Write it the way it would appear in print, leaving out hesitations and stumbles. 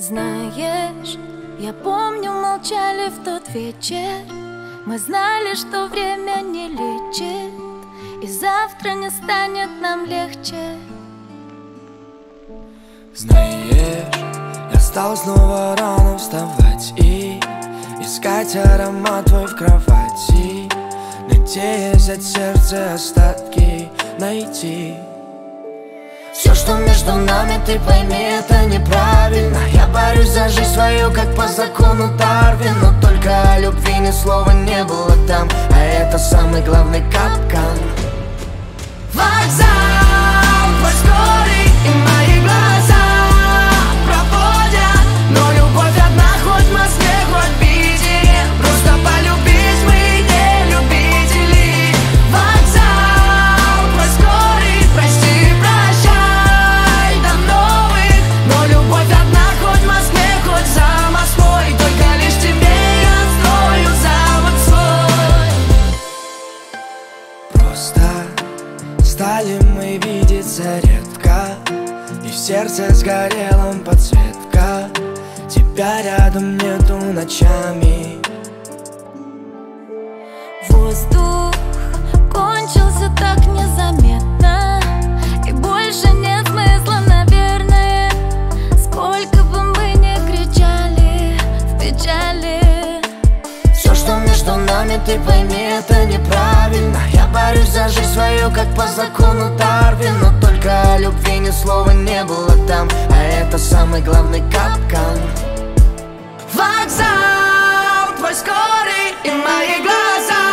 Знаешь, я помню, молчали в тот вечер. Мы знали, что время не лечит, и завтра не станет нам легче. Знаешь, я стал снова рано вставать и искать аромат твой в кровати, надеясь от сердца остатки найти. Все, что между нами, ты пойми, это неправильно. Я борюсь за жизнь свою, как по закону Дарвина, но только о любви ни слова не было там, а это самый главный капкан. Вокзал, твой скорый, и мои глаза проводят, но любовь одна, хоть в Москве, хоть в Питере. Просто полюбить мы не любители. Вокзал, твой скорый, прости, прощай, до новых. Но любовь одна, хоть в Москве, хоть за Москвой. Только лишь тебе я строю завод свой. Просто стали мы видеться редко, и в сердце сгорела подсветка. Тебя рядом нету ночами. Воздух кончился так незаметно, и больше нет смысла, наверное. Сколько бы мы ни кричали в печали. Все, что между нами, ты пойми, это неправильно. Я борюсь за жизнь свою, как по закону Дарвина, но только о любви ни слова не было там, а это самый главный капкан. Вокзал, твой скорый, и мои глаза